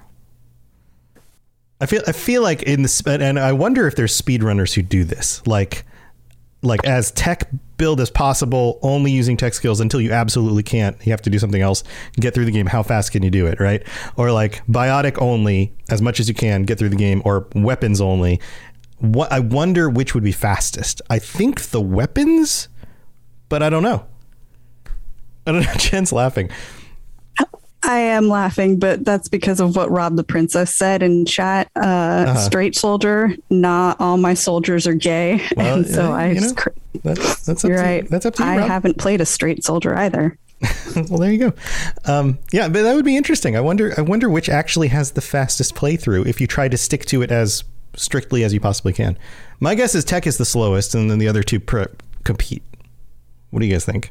S4: I feel like and I wonder if there's speedrunners who do this. Like as tech build as possible, only using tech skills until you absolutely can't. You have to do something else, get through the game. How fast can you do it, right? Or like biotic only, as much as you can, get through the game, or weapons only. I wonder which would be fastest. I think the weapons, but I don't know. I don't know. Jen's laughing.
S12: I am laughing, but that's because of what Rob the Princess said in chat. Straight soldier, not all my soldiers are gay.
S4: Well,
S12: and so
S4: that's
S12: you're right.
S4: That's up to you,
S12: I
S4: Rob.
S12: haven't played a straight soldier either.
S4: Well, there you go. Yeah, but that would be interesting. I wonder which actually has the fastest playthrough if you try to stick to it as strictly as you possibly can. My guess is tech is the slowest, and then the other 2 compete. What do you guys think?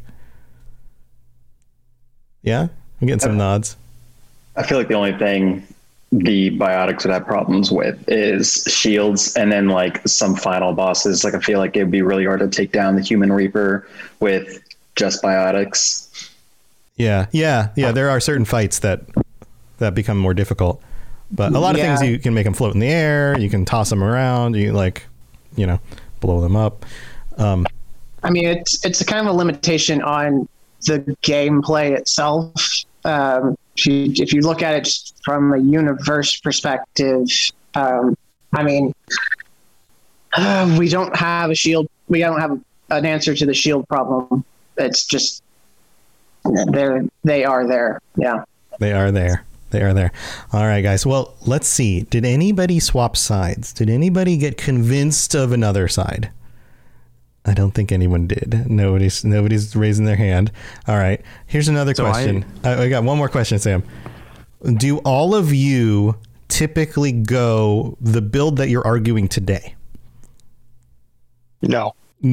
S4: Yeah? I'm getting some nods.
S8: I feel like the only thing the biotics would have problems with is shields, and then like some final bosses. Like, I feel like it'd be really hard to take down the Human Reaper with just biotics.
S4: Yeah. There are certain fights that become more difficult, but a lot of things you can make them float in the air. You can toss them around. You blow them up.
S6: I mean, it's a kind of a limitation on the gameplay itself. If you look at it just from a universe perspective, I mean, we don't have a shield. We don't have an answer to the shield problem. It's just they are there. Yeah,
S4: they are there. They are there. All right, guys. Well, let's see. Did anybody swap sides? Did anybody get convinced of another side? I don't think anyone did. Nobody's raising their hand. All right. Here's another question. I got one more question, Sam. Do all of you typically go the build that you're arguing today?
S9: No.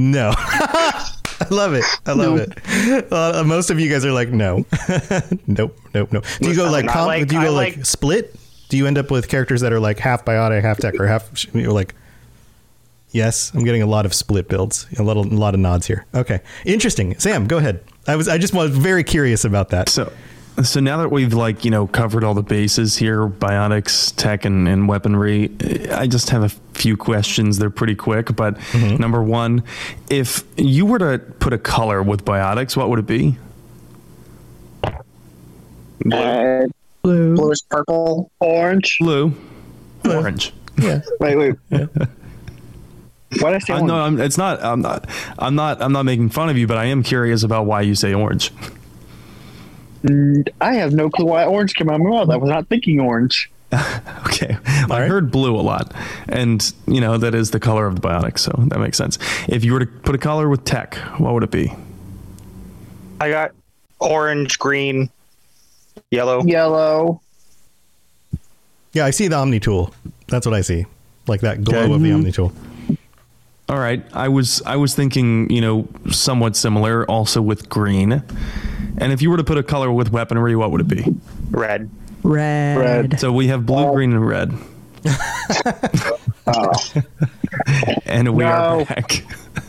S4: I love it. Most of you guys are like, no. Nope. Do you go like split? Do you end up with characters that are like half biotic, half tech, or half, you're like, yes, I'm getting a lot of split builds, a lot of nods here. Okay. Interesting. Sam, go ahead. I just was very curious about that.
S5: So now that we've covered all the bases here, biotics, tech, and weaponry, I just have a few questions. They're pretty quick, but number one, if you were to put a color with biotics, what would it be?
S6: Blue. Bluish purple. Orange.
S5: Blue. Orange.
S10: Yeah. Wait. Yeah. Why did I say orange?
S5: No, it's not. I'm not making fun of you, but I am curious about why you say orange.
S10: I have no clue why orange came out of my mouth. I was not thinking orange.
S5: Okay. I heard blue a lot, and that is the color of the biotics, so that makes sense. If you were to put a color with tech, what would it be?
S9: I got orange, green, yellow.
S4: Yeah, I see the Omni tool. That's what I see, like that glow of the Omni tool.
S5: All right. I was thinking, somewhat similar, also with green. And if you were to put a color with weaponry, what would it be?
S9: Red.
S5: So we have blue, green, and red. And we are back.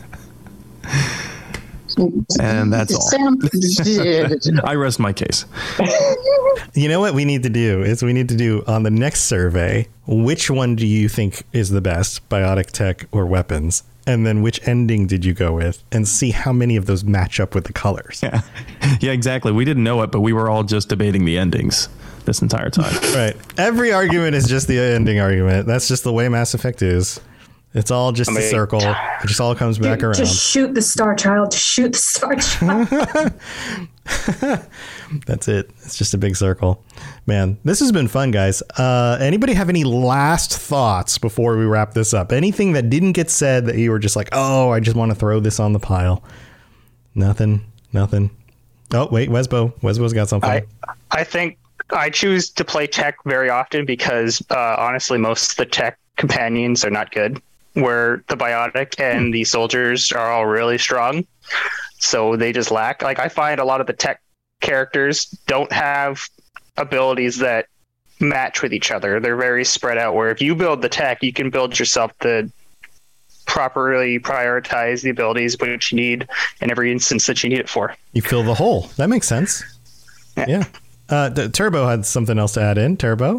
S5: And that's all. I rest my case.
S4: You know what we need to do is on the next survey, which one do you think is the best, biotic, tech, or weapons? And then which ending did you go with, and see how many of those match up with the colors.
S5: Yeah, exactly. We didn't know it, but we were all just debating the endings this entire time.
S4: Right. Every argument is just the ending argument. That's just the way Mass Effect is. It's all just a circle. It just all comes back around.
S7: Just shoot the Star Child. Just shoot the Star Child.
S4: That's it. It's just a big circle. Man, this has been fun, guys. Anybody have any last thoughts before we wrap this up? Anything that didn't get said that you were just like, oh, I just want to throw this on the pile? Nothing. Oh, wait, Wesbo's got something.
S9: I think I choose to play tech very often because honestly, most of the tech companions are not good, where the biotic and the soldiers are all really strong. So they just lack. Like, I find a lot of the tech characters don't have abilities that match with each other. They're very spread out, where if you build the tech, you can build yourself to properly prioritize the abilities which you need in every instance that you need it for.
S4: You fill the hole. That makes sense. Yeah. Turbo had something else to add in. Turbo?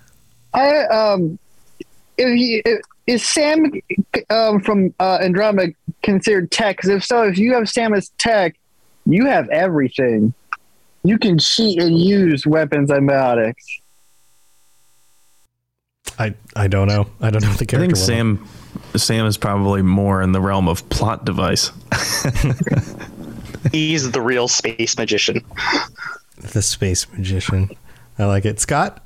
S10: Is Sam from Andromeda considered tech? Because if so, if you have Sam as tech, you have everything. You can cheat and use weapons and biotics.
S4: I don't know. I don't know the character.
S5: I think Sam is probably more in the realm of plot device.
S9: He's the real space magician.
S4: The space magician. I like it. Scott?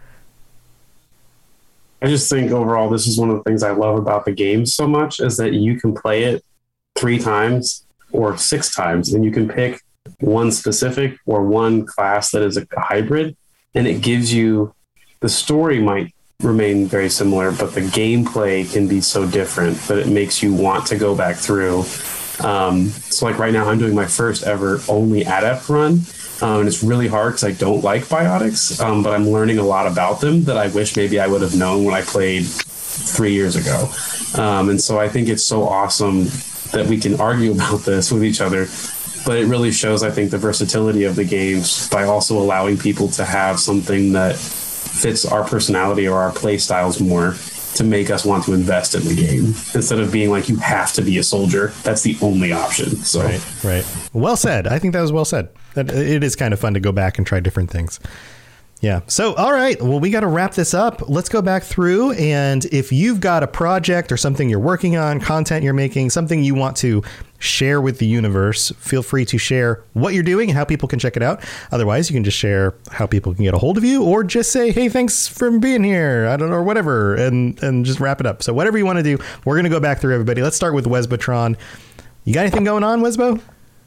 S11: I just think overall, this is one of the things I love about the game so much, is that you can play it 3 times or 6 times, and you can pick one specific or one class that is a hybrid, and it gives you, the story might remain very similar, but the gameplay can be so different that it makes you want to go back through. So like right now, I'm doing my first ever only adept run. And it's really hard because I don't like biotics, but I'm learning a lot about them that I wish maybe I would have known when I played 3 years ago. And so I think it's so awesome that we can argue about this with each other, but it really shows, I think, the versatility of the games by also allowing people to have something that fits our personality or our play styles more, to make us want to invest in the game instead of being like, you have to be a soldier. That's the only option. So
S4: Right. Well said. I think that was well said. That it is kind of fun to go back and try different things. Yeah. So, all right. Well, we got to wrap this up. Let's go back through. And if you've got a project or something you're working on, content you're making, something you want to share with the universe, feel free to share what you're doing and how people can check it out. Otherwise, you can just share how people can get a hold of you, or just say, hey, thanks for being here. I don't know, or whatever, and just wrap it up. So whatever you want to do, we're going to go back through everybody. Let's start with Wesbotron. You got anything going on, Wesbo?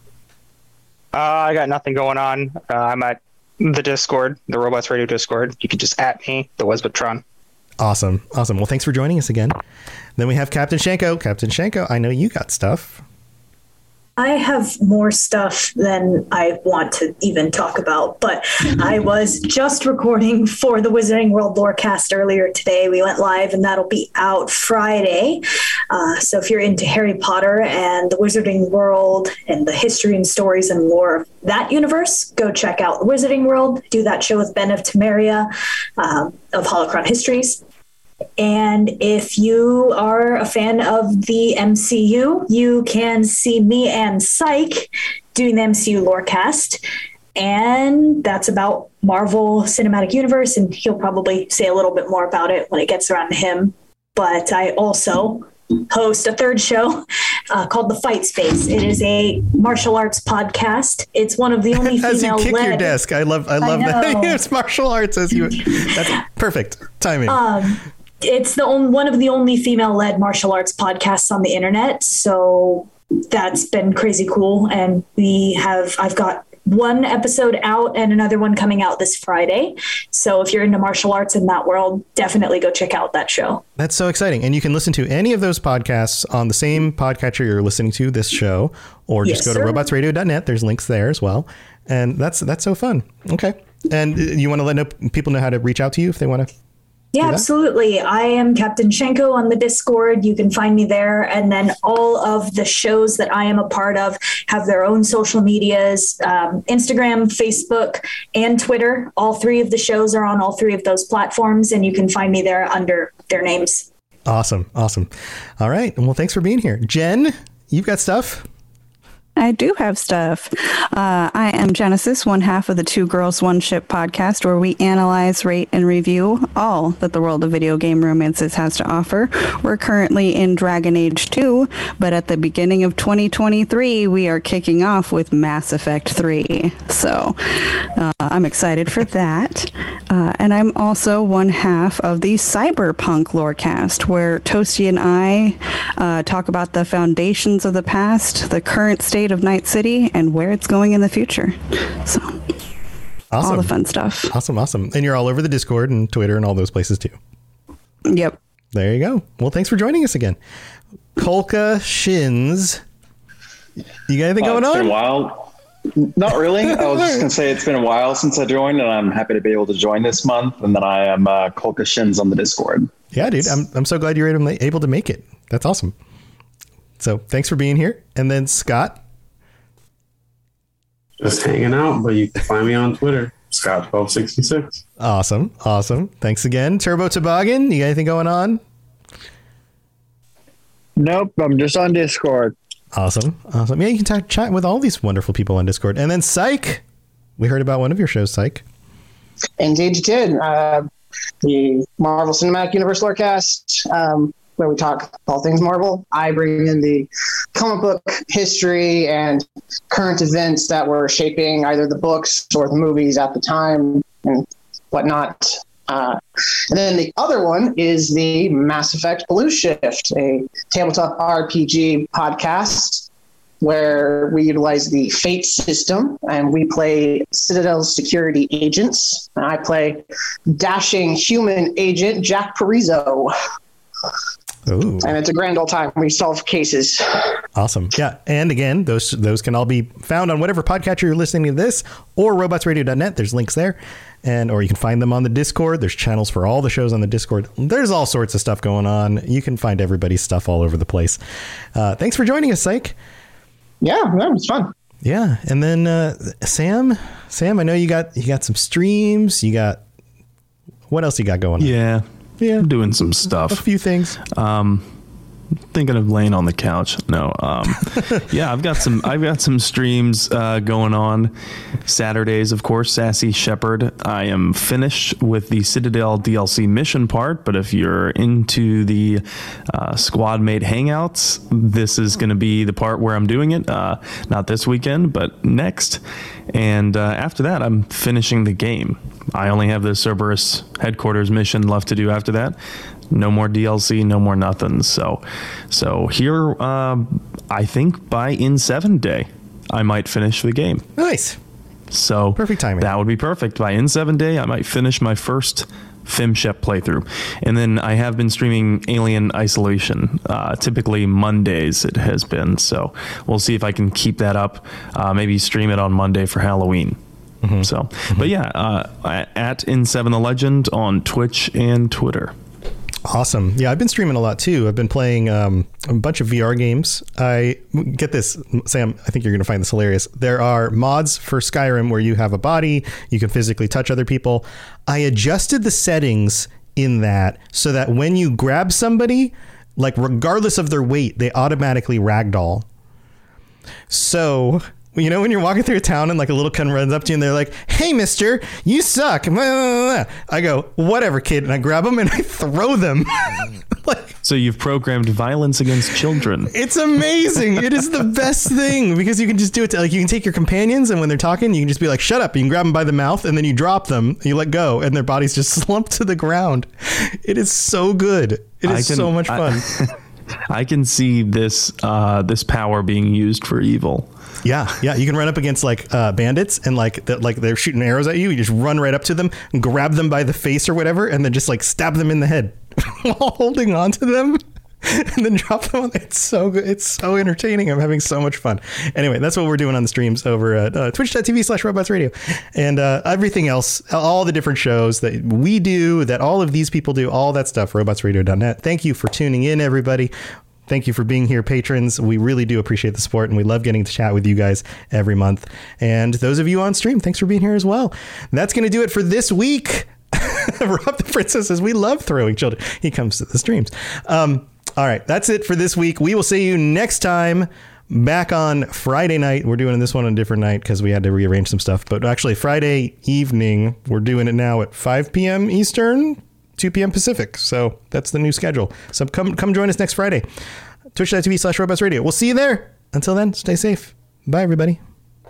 S9: I got nothing going on. I'm at the Discord, the Robots Radio Discord. You can just at me, the Wesbotron.
S4: Awesome. Well, thanks for joining us again. Then we have Captain Shanko. Captain Shanko, I know you got stuff.
S7: I have more stuff than I want to even talk about, but I was just recording for the Wizarding World Lorecast earlier today. We went live, and that'll be out Friday. So if you're into Harry Potter and the Wizarding World and the history and stories and lore of that universe, go check out the Wizarding World. Do that show with Ben of Temeria of Holocron Histories. And if you are a fan of the MCU, you can see me and Psych doing the MCU Lorecast. And that's about Marvel Cinematic Universe, and he'll probably say a little bit more about it when it gets around to him. But I also host a third show called The Fight Space. It is a martial arts podcast. It's one of the only female-led. As you kick
S4: your desk, I love that. It's martial arts as you. That's perfect timing.
S7: It's one of the only female-led martial arts podcasts on the internet, so that's been crazy cool. And I've got one episode out and another one coming out this Friday. So if you're into martial arts in that world, definitely go check out that show.
S4: That's so exciting. And you can listen to any of those podcasts on the same podcatcher you're listening to this show, or just go to robotsradio.net. There's links there as well. And that's so fun. Okay. And you want to let people know how to reach out to you if they want to?
S7: Yeah, absolutely. I am Captain Shanko on the Discord. You can find me there. And then all of the shows that I am a part of have their own social medias, Instagram, Facebook, and Twitter. All three of the shows are on all three of those platforms, and you can find me there under their names.
S4: Awesome. All right. Well, thanks for being here. Jen, you've got stuff?
S12: I do have stuff. I am Genesis, one half of the Two Girls, One Ship podcast, where we analyze, rate, and review all that the world of video game romances has to offer. We're currently in Dragon Age 2, but at the beginning of 2023, we are kicking off with Mass Effect 3. So I'm excited for that. And I'm also one half of the Cyberpunk Lorecast, where Toasty and I talk about the foundations of the past, the current state of Night City, and where it's going in the future. So
S4: awesome.
S12: All the fun stuff.
S4: Awesome. And you're all over the Discord and Twitter and all those places too.
S12: Yep.
S4: There you go. Well, thanks for joining us again. Kolka Shins. You got anything going on?
S8: It's been a while. Not really. I was just going to say it's been a while since I joined, and I'm happy to be able to join this month. And then I am Kolka Shins on the Discord.
S4: Yeah, dude. I'm so glad you're able to make it. That's awesome. So thanks for being here. And then Scott.
S11: Just hanging out, but you can find me on Twitter, Scott1266.
S4: Awesome. Thanks again. Turbo Toboggan, you got anything going on?
S10: Nope, I'm just on Discord.
S4: Awesome. Yeah, you can chat with all these wonderful people on Discord. And then Psych, we heard about one of your shows, Psych.
S6: Indeed you did. The Marvel Cinematic Universe Lorecast, where we talk all things Marvel. I bring in the comic book history and current events that were shaping either the books or the movies at the time and whatnot. And then the other one is the Mass Effect Blue Shift, a tabletop RPG podcast where we utilize the Fate system and we play Citadel security agents. And I play dashing human agent Jack Parizo.
S4: Ooh.
S6: And it's a grand old time. We solve cases.
S4: Awesome. Yeah. And again, those can all be found on whatever podcatcher you're listening to this, or robotsradio.net. There's links there. Or you can find them on the Discord. There's channels for all the shows on the Discord. There's all sorts of stuff going on. You can find everybody's stuff all over the place. Thanks for joining us, Psych.
S6: Yeah, it was fun.
S4: Yeah. And then Sam, I know you got some streams. What else you got going on?
S5: Yeah. I'm doing some stuff.
S4: A few things.
S5: thinking of laying on the couch. No. Yeah, I've got some streams going on. Saturdays, of course, Sassy Shepherd. I am finished with the Citadel DLC mission part, but if you're into the squad mate hangouts, this is going to be the part where I'm doing it. Not this weekend, but next. And after that, I'm finishing the game. I only have the Cerberus headquarters mission left to do after that. No more DLC, no more nothing. So here, I think by N7 day, I might finish the game.
S4: Nice.
S5: So
S4: perfect timing.
S5: That would be perfect. By N7 day, I might finish my first FemShep playthrough. And then I have been streaming Alien Isolation, typically Mondays it has been. So we'll see if I can keep that up. Maybe stream it on Monday for Halloween. But yeah, at N7 the Legend on Twitch and Twitter.
S4: Awesome. Yeah, I've been streaming a lot too. I've been playing a bunch of VR games. I get this, Sam, I think you're going to find this hilarious. There are mods for Skyrim where you have a body, you can physically touch other people. I adjusted the settings in that so that when you grab somebody, like regardless of their weight, they automatically ragdoll. So, you know, when you're walking through a town and like a little kid runs up to you and they're like, "Hey, mister, you suck." I go, "Whatever, kid." And I grab them and I throw them.
S5: So you've programmed violence against children.
S4: It's amazing. It is the best thing because you can just do it. Like you can take your companions and when they're talking, you can just be like, "Shut up." You can grab them by the mouth and then you drop them. You let go and their bodies just slump to the ground. It is so good. It is so much fun.
S5: I can see this power being used for evil.
S4: Yeah. You can run up against like bandits and like they're shooting arrows at you. You just run right up to them, and grab them by the face or whatever, and then just like stab them in the head while holding on to them, and then drop them on. It's so good. It's so entertaining. I'm having so much fun. Anyway, that's what we're doing on the streams over at twitch.tv/robotsradio and everything else, all the different shows that we do, that all of these people do, all that stuff, robotsradio.net. Thank you for tuning in, everybody. Thank you for being here, patrons. We really do appreciate the support, and we love getting to chat with you guys every month. And those of you on stream, thanks for being here as well. That's going to do it for this week. Rob the Princess says, we love throwing children. He comes to the streams. All right, that's it for this week. We will see you next time back on Friday night. We're doing this one on a different night because we had to rearrange some stuff. But actually, Friday evening, we're doing it now at 5 p.m. Eastern, 2 p.m. Pacific. So that's the new schedule. So come join us next Friday. Twitch.tv/robotsradio. We'll see you there. Until then, stay safe. Bye, everybody.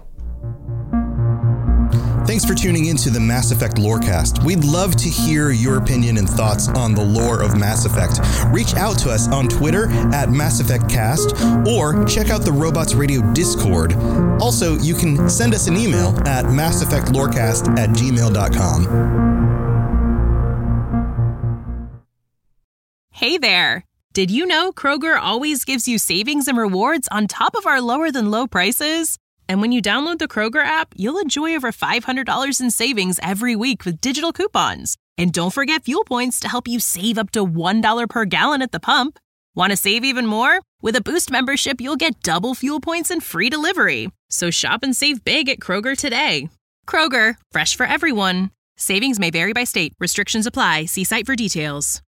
S4: Thanks for tuning into the Mass Effect Lorecast. We'd love to hear your opinion and thoughts on the lore of Mass Effect. Reach out to us on Twitter at Mass Effect Cast or check out the Robots Radio Discord. Also, you can send us an email at masseffectlorecast@gmail.com.
S2: Hey there! Did you know Kroger always gives you savings and rewards on top of our lower than low prices? And when you download the Kroger app, you'll enjoy over $500 in savings every week with digital coupons. And don't forget fuel points to help you save up to $1 per gallon at the pump. Want to save even more? With a Boost membership, you'll get double fuel points and free delivery. So shop and save big at Kroger today. Kroger, fresh for everyone. Savings may vary by state. Restrictions apply. See site for details.